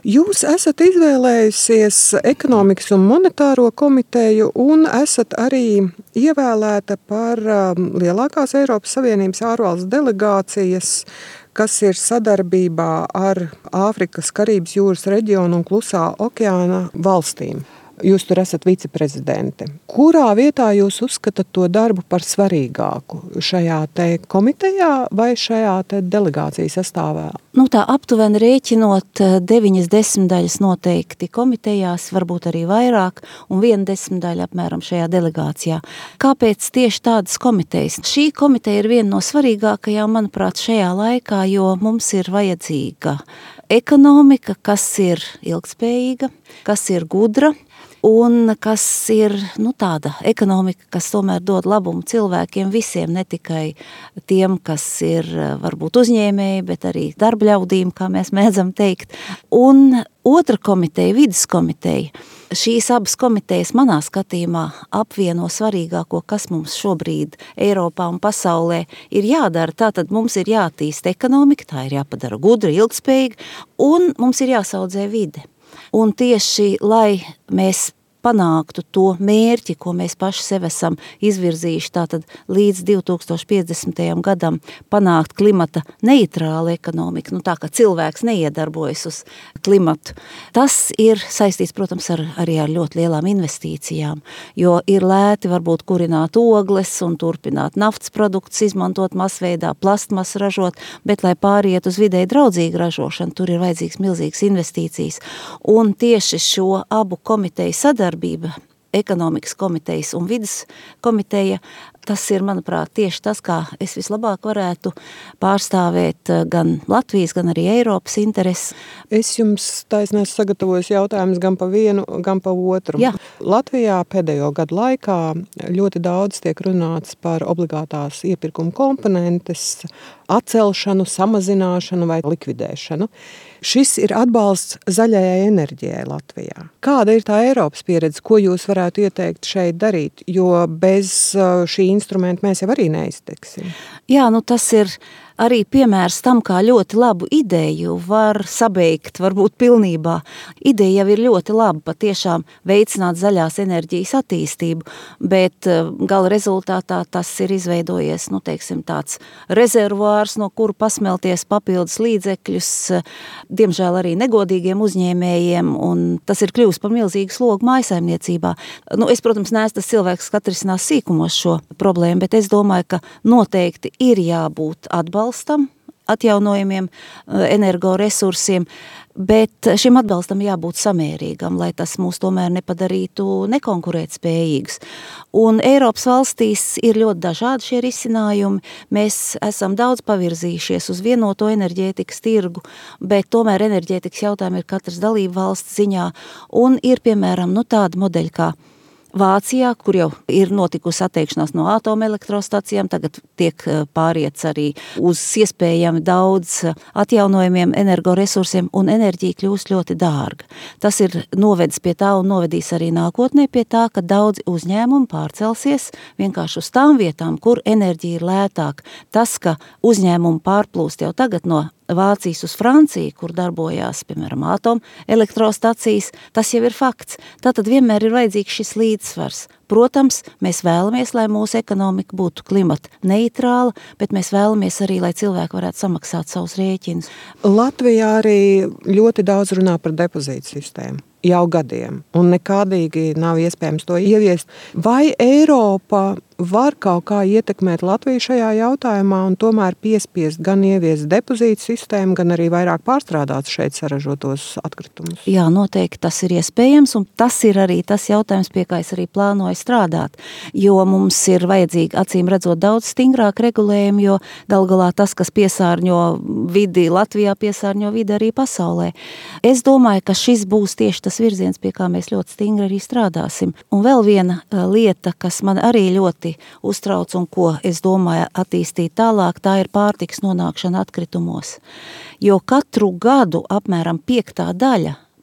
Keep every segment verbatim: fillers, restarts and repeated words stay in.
Jūs esat izvēlējusies ekonomikas un monetāro komiteju un esat arī ievēlēta par lielākās Eiropas Savienības ārvalstu delegācijas, kas ir sadarbībā ar Āfrikas, Karības jūras reģionu un Klusā okeāna valstīm. Jūs tur esat viceprezidente. Kurā vietā jūs uzskatāt to darbu par svarīgāku? Šajā te komitejā vai šajā te delegācijas sastāvā? Nu tā aptuveni rēķinot deviņas desmitdaļas noteikti komitejās, varbūt arī vairāk, un viena desmitdaļa apmēram šajā delegācijā. Kāpēc tieši tādas komitejas? Šī komiteja ir viena no svarīgākajām, manuprāt, šajā laikā, jo mums ir vajadzīga ekonomika, kas ir ilgspējīga, kas ir gudra, un kas ir nu, tāda ekonomika, kas tomēr dod labumu cilvēkiem visiem, ne tikai tiem, kas ir varbūt uzņēmēji, bet arī darbļaudīm, kā mēs mēdzam teikt. Un otra komiteja, vides komiteja. Šīs abas komitejas manā skatījumā apvieno svarīgāko, kas mums šobrīd Eiropā un pasaulē ir jādara. Tātad mums ir jātīsta ekonomika, tā ir jāpadara gudra, ilgspējīga, un mums ir jāsaudzē vide. Un tieši, lai mēs panāktu to mērķi, ko mēs paši sev esam izvirzījuši, tātad līdz divi tūkstoši piecdesmitajam gadam panākt klimata neitrālu ekonomiku, nu tā, ka cilvēks neiedarbojas uz klimatu. Tas ir saistīts, protams, ar, arī ar ļoti lielām investīcijām, jo ir lēti varbūt kurināt ogles un turpināt naftas produktus, izmantot masveidā, plastmas ražot, bet, lai pāriet uz videi draudzīgu ražošanu, tur ir vajadzīgs milzīgas investīcijas. Un tieši šo abu komiteju sadarbību, ekonomikas komitejas un vides komiteja, tas ir, manuprāt, tieši tas, kā es vislabāk varētu pārstāvēt gan Latvijas, gan arī Eiropas intereses. Es jums taisnēs sagatavojos jautājumus gan pa vienu, gan pa otru. Jā. Latvijā pēdējo gadu laikā ļoti daudz tiek runāts par obligātās iepirkuma komponentes atcelšanu, samazināšanu vai likvidēšanu. Šis ir atbalsts zaļajai enerģijai Latvijā. Kāda ir tā Eiropas pieredze, ko jūs varētu ieteikt šeit darīt, jo bez šī instrumenta mēs jau arī neizteksim? Jā, nu tas ir arī piemērs tam, kā ļoti labu ideju var sabeigt, varbūt pilnībā. Ideja jau ir ļoti laba, patiešām veicināt zaļās enerģijas attīstību, bet gala rezultātā tas ir izveidojies, nu, teiksim, tāds rezervuārs, no kuru pasmelties papildus līdzekļus, diemžēl arī negodīgiem uzņēmējiem, un tas ir kļuvis par milzīgu slogu mājasaimniecībā. Nu, es, protams, neesmu tas cilvēks, kas atrisinās sīkumos šo problēmu, bet es domāju, ka noteikti ir jābūt atbalstam, atjaunojumiem energoresursiem, bet šim atbalstam jābūt samērīgam, lai tas mūs tomēr nepadarītu nekonkurētspējīgus. Un Eiropas valstīs ir ļoti dažādi šie risinājumi. Mēs esam daudz pavirzījušies uz vienoto enerģētikas tirgu, bet tomēr enerģētikas jautājumi ir katras dalību valsts ziņā, un ir, piemēram, nu tādi modeļi kā Vācijā, kur jau ir notikusi atteikšanās no atomelektrostacijām, tagad tiek pāriets arī uz iespējami daudz atjaunojumiem energoresursiem, un enerģija kļūst ļoti dārga. Tas ir novedis pie tā un novedīs arī nākotnē pie tā, ka daudzi uzņēmumi pārcelsies vienkārši uz tām vietām, kur enerģija ir lētāka. Tas, ka uzņēmumi pārplūst jau tagad no Vācijas uz Franciju, kur darbojās, piemēram, atomelektrostacijas, tas jau ir fakts. Tātad vienmēr ir vajadzīgs šis līdzsvars. Protams, mēs vēlamies, lai mūsu ekonomika būtu klimata neitrāla, bet mēs vēlamies arī, lai cilvēki varētu samaksāt savus rēķinus. Latvijā arī ļoti daudz runā par depozītu sistēmu jau gadiem, un nekādīgi nav iespējams to ieviest. Vai Eiropa var kaut kā ietekmēt Latviju šajā jautājumā un tomēr piespiest gan ieviest depozītu sistēmu, gan arī vairāk pārstrādāt šeit saražotos atkritumus? Jā, noteikti tas ir iespējams, un tas ir arī tas jautājums, pie kā es arī plānoju strādāt, jo mums ir vajadzīgi acīm redzot daudz stingrāk regulējumu, jo gal galā tas, kas piesārņo vidi Latvijā, piesārņo vidi arī pasaulē. Es domāju, ka šis būs tieši tas virziens, pie kā mēs ļoti stingri arī strādāsim. Un vēl viena lieta, kas man arī ļoti uztrauc un ko es domāju attīstīt tālāk, tā ir pārtikas nonākšana atkritumos. Jo katru gadu apmēram piektā daļa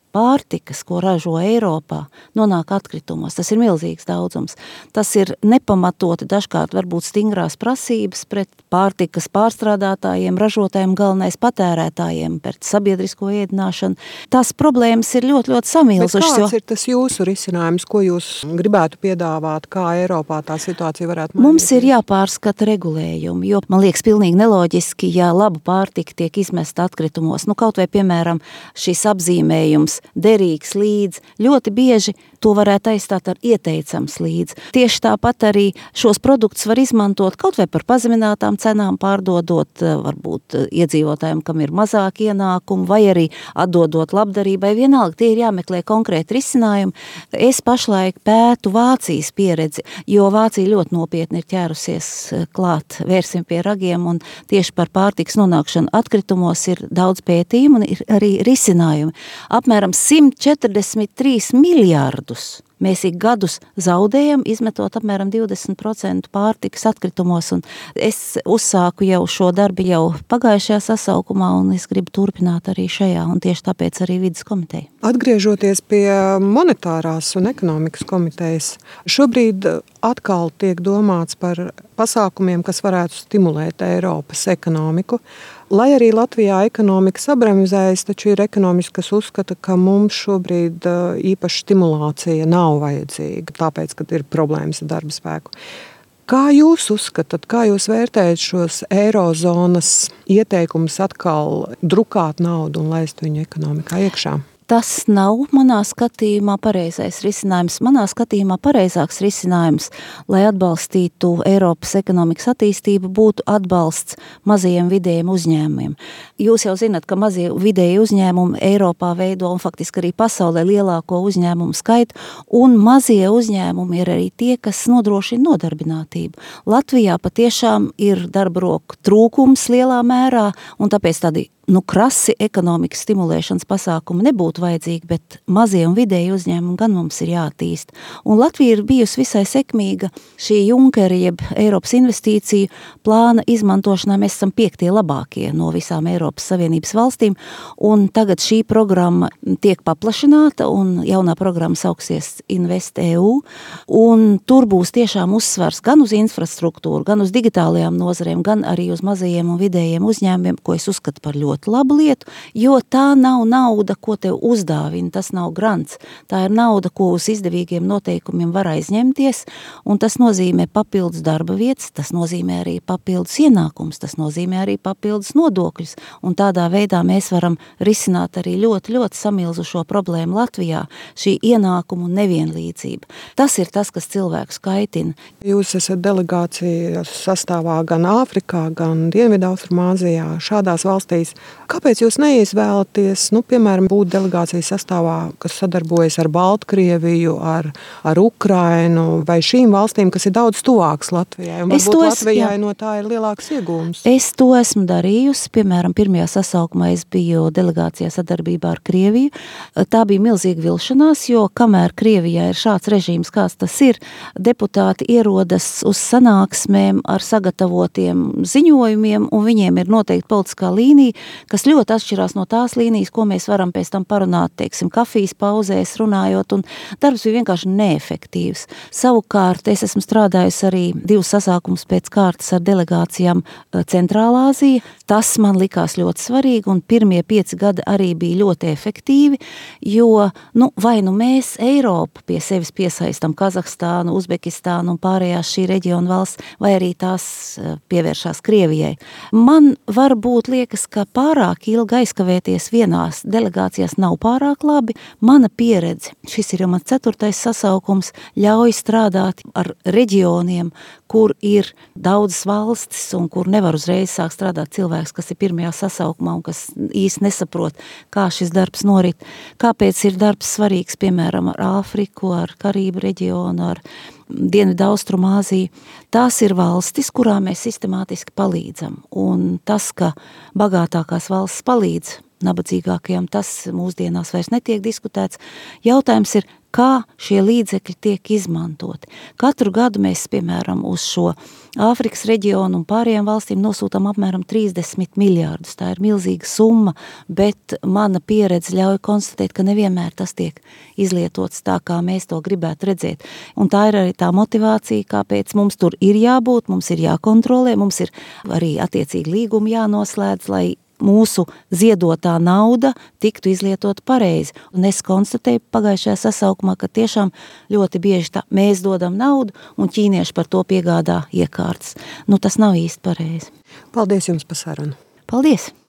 pārtikas, ko ražo Eiropā, nonāk atkritumos. Tas ir milzīgs daudzums. Tas ir nepamatoti dažkārt varbūt stingrās prasības pret pārtikas pārstrādātājiem, ražotājiem, galvenais patērētājiem, pret sabiedrisko ēdināšanu. Tās problēmas ir ļoti, ļoti samilzušas. Bet kāds jo... ir tas jūsu risinājums, ko jūs gribētu piedāvāt, kā Eiropā tā situācija varētu mainīties? Mums ir jāpārskata regulējumi, jo man liekas pilnīgi neloģiski, ja laba pārtika tiek izmesta atkritumos. Nu, kaut vai, piemēram, šis apzīmējums derīgs līdz, ļoti bieži to varētu aizstāt ar ieteicams līdz. Tieši tāpat arī šos produktus var izmantot kaut vai par pazeminātām cenām, pārdodot varbūt iedzīvotājiem, kam ir mazāk ienākumu, vai arī atdodot labdarībai. Vienalga, tie ir jāmeklē konkrēti risinājumi. Es pašlaik pētu Vācijas pieredzi, jo Vācija ļoti nopietni ir ķērusies klāt, vērsim pie ragiem, un tieši par pārtikas nonākšanu atkritumos ir daudz pētījumu un ir arī risinājumi. Apmēram simt četrdesmit trīs miljārdus mēs ik gadus zaudējam, izmetot apmēram divdesmit procenti pārtikas atkritumos, un es uzsāku jau šo darbu jau pagājušajā sasaukumā, un es gribu turpināt arī šajā, un tieši tāpēc arī vides komiteja. Atgriežoties pie monetārās un ekonomikas komitejas, šobrīd atkal tiek domāts par pasākumiem, kas varētu stimulēt Eiropas ekonomiku. Lai arī Latvijā ekonomika sabremzējas, taču ir ekonomiski, kas uzskata, ka mums šobrīd īpaši stimulācija nav vajadzīga, tāpēc, kad ir problēmas ar darba spēku. Kā jūs uzskatāt, kā jūs vērtējat šos eirozonas ieteikumus atkal drukāt naudu un laist viņu ekonomikā iekšā? Tas nav manā skatījumā pareizais risinājums. Manā skatījumā pareizāks risinājums, lai atbalstītu Eiropas ekonomikas attīstību, būtu atbalsts mazajiem vidējiem uzņēmumiem. Jūs jau zināt, ka mazie vidēji uzņēmumi Eiropā veido un faktiski arī pasaulē lielāko uzņēmumu skaitu, un mazie uzņēmumi ir arī tie, kas nodrošina nodarbinātību. Latvijā patiešām ir darba roku trūkums lielā mērā, un tāpēc tādi nu, krasi ekonomikas stimulēšanas pasākumi nebūtu vajadzīgi, bet mazie un vidēji uzņēmumi gan mums ir jāattīst. Un Latvija ir bijusi visai sekmīga šī Junkera, jeb Eiropas investīciju plāna izmantošanā. Mēs esam piektie labākie no visām Eiropas Savienības valstīm, un tagad šī programma tiek paplašināta, un jaunā programma sauksies InvestEU, un tur būs tiešām uzsvars gan uz infrastruktūru, gan uz digitālajām nozarēm, gan arī uz mazajiem un vidējiem uzņēmumiem, ko es uzskatu par ļoti labu lietu, jo tā nav nauda, ko tev uzdāvina, tas nav grants. Tā ir nauda, ko uz izdevīgiem noteikumiem var aizņemties, un tas nozīmē papildus darba vietas, tas nozīmē arī papildus ienākums, tas nozīmē arī papildus nodokļus, un tādā veidā mēs varam risināt arī ļoti, ļoti samilzušo problēmu Latvijā, šī ienākumu nevienlīdzība. Tas ir tas, kas cilvēku skaitina. Jūs esat delegācijas sastāvā gan Āfrikā, gan Dienvidaustrumāzijā, šādās valstīs. Kāpēc jūs neizvēlaties, nu, piemēram, būt delegācijas sastāvā, kas sadarbojas ar Baltkrieviju, ar, ar Ukrainu vai šīm valstīm, kas ir daudz tuvākas Latvijai? Un varbūt Latvijai es, no tā ir lielāks iegūms. Es to esmu darījusi. Piemēram, pirmajā sasaukumā es biju delegācijā sadarbībā ar Krieviju. Tā bija milzīga vilšanās, jo kamēr Krievijā ir šāds režīms, kāds tas ir, deputāti ierodas uz sanāksmēm ar sagatavotiem ziņojumiem, un viņiem ir noteikti politiskā līnija, kas ļoti atšķirās no tās līnijas, ko mēs varam pēc tam parunāt, teiksim, kafijas pauzēs runājot, un darbs bija vienkārši neefektīvs. Savukārt es esmu strādājusi arī divus sasākumus pēc kārtas ar delegācijām Centrālā Āzija. Tas man likās ļoti svarīgi, un pirmie pieci gadi arī bija ļoti efektīvi, jo, nu, vai nu mēs Eiropu pie sevis piesaistam Kazahstānu, Uzbekistānu un pārējās šī reģiona valsts, vai arī tās pievēršās Krievijai. Man varbūt liekas, ka pārāk ilgi aizkavēties vienās delegācijās nav pārāk labi. Mana pieredze, šis ir jau mans ceturtais sasaukums, ļauj strādāt ar reģioniem, kur ir daudzas valstis un kur nevar uzreiz sāk strādāt cilvēks, kas ir pirmajā sasaukumā un kas īsti nesaprot, kā šis darbs norit. Kāpēc ir darbs svarīgs, piemēram, ar Āfriku, ar Karību reģionu, ar Dienvidaustrumāziju. Tās ir valstis, kurām mēs sistemātiski palīdzam. Un tas, ka bagātākās valstis palīdz nabadzīgākajiem, tas mūsdienās vairs netiek diskutēts. Jautājums ir, kā šie līdzekļi tiek izmantoti. Katru gadu mēs, piemēram, uz šo Āfrikas reģionu un pārējām valstīm nosūtām apmēram trīsdesmit miljārdus. Tā ir milzīga summa, bet mana pieredze ļauj konstatēt, ka nevienmēr tas tiek izlietots tā, kā mēs to gribētu redzēt. Un tā ir arī tā motivācija, kāpēc mums tur ir jābūt, mums ir jākontrolē, mums ir arī attiecīgi līgumi jānoslēdz, lai mūsu ziedotā nauda tiktu izlietota pareizi. Un es konstatēju pagājušajā sasaukumā, ka tiešām ļoti bieži tā, mēs dodam naudu un ķīnieši par to piegādā iekārtas. Nu, tas nav īsti pareizi. Paldies jums par sarunu. Paldies!